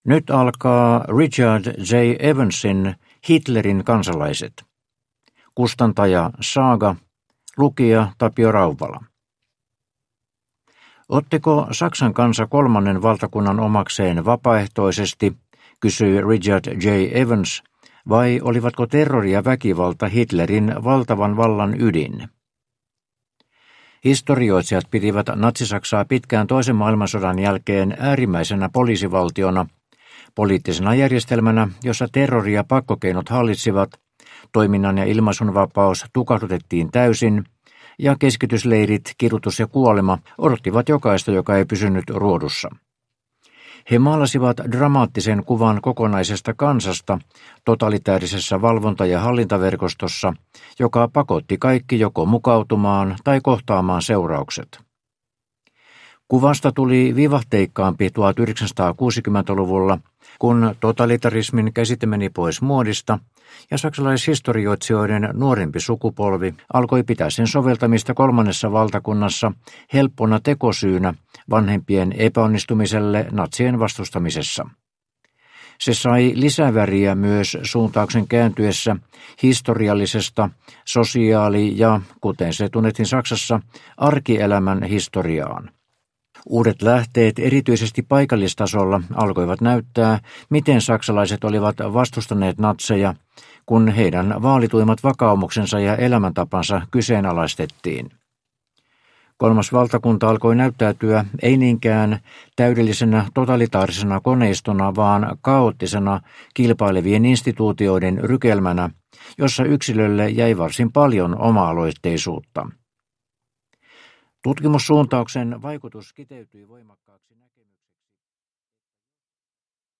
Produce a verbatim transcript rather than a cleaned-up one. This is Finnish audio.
Nyt alkaa Richard J. Evansin Hitlerin kansalaiset. Kustantaja Saaga, lukija Tapio Rauvala. Ottiko Saksan kansa kolmannen valtakunnan omakseen vapaaehtoisesti, kysyi Richard J. Evans, vai olivatko terrori ja väkivalta Hitlerin valtavan vallan ydin? Historioitsijat pitivät Natsi-Saksaa pitkään toisen maailmansodan jälkeen äärimmäisenä poliisivaltiona, poliittisena järjestelmänä, jossa terrori ja pakkokeinot hallitsivat, toiminnan ja ilmaisun vapaus tukahdutettiin täysin, ja keskitysleirit, kidutus ja kuolema odottivat jokaista, joka ei pysynyt ruodussa. He maalasivat dramaattisen kuvan kokonaisesta kansasta totalitäärisessä valvonta- ja hallintaverkostossa, joka pakotti kaikki joko mukautumaan tai kohtaamaan seuraukset. Kuvasta tuli vivahteikkaampi tuhatyhdeksänsataakuusikymmentäluvulla, kun totalitarismin käsite meni pois muodista ja saksalaishistorioitsijoiden nuorempi sukupolvi alkoi pitää sen soveltamista kolmannessa valtakunnassa helppona tekosyynä vanhempien epäonnistumiselle natsien vastustamisessa. Se sai lisäväriä myös suuntauksen kääntyessä historiallisesta sosiaali- ja, kuten se tunnettiin Saksassa, arkielämän historiaan. Uudet lähteet erityisesti paikallistasolla alkoivat näyttää, miten saksalaiset olivat vastustaneet natseja, kun heidän vaalituimmat vakaumuksensa ja elämäntapansa kyseenalaistettiin. Kolmas valtakunta alkoi näyttäytyä ei niinkään täydellisenä totalitaarisena koneistona, vaan kaoottisena kilpailevien instituutioiden rykelmänä, jossa yksilölle jäi varsin paljon oma-aloitteisuutta. Tutkimussuuntauksen vaikutus kiteytyi voimakkaaksi